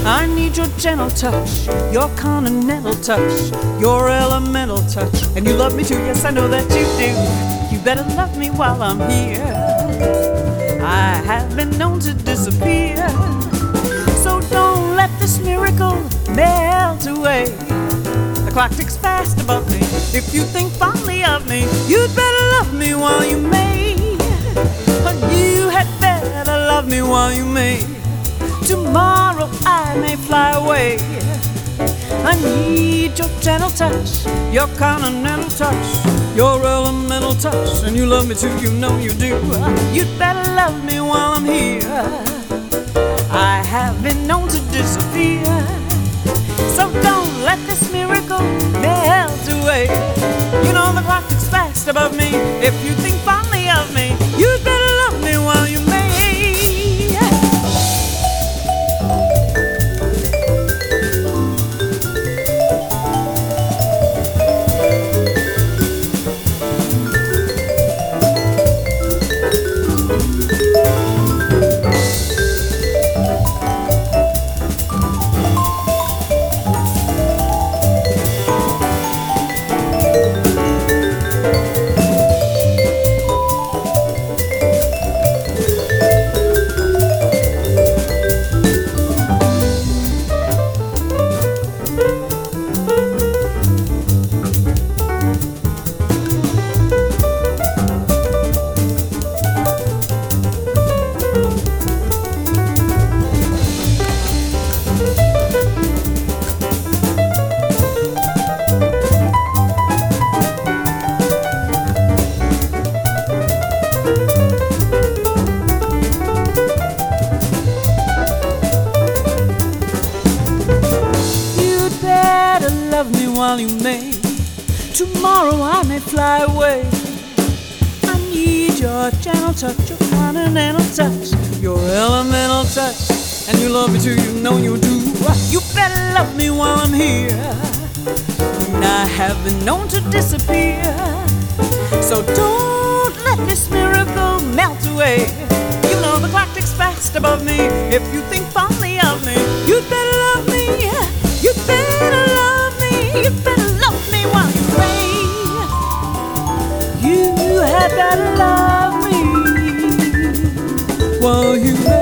I need your gentle touch, your continental touch, your elemental touch. And you love me too, yes, I know that you do. You better love me while I'm here. I have been known to disappear. So don't let this miracle melt away. The clock ticks fast above me. If you think fondly of me, you'd better love me while you may. You had better love me while you may. Tomorrow I may fly away. I need your gentle touch, your continental touch, your elemental touch. And you love me too, you know you do. You'd better love me while I'm here. I have been known to disappear. So don't let this miracle melt away. You know the clock ticks fast above me. If you think fondly of me, you'd better love me while you may. Love me while you may. Tomorrow I may fly away. I need your gentle touch, your continental touch, your elemental touch. And you love me too, you know you do. You better love me while I'm here. And I have been known to disappear. So don't let this miracle melt away. You know the clock ticks fast above me. If you think fondly of me, you'd better love me. You'd better love me. You better love me while you may. You had better love me while you may.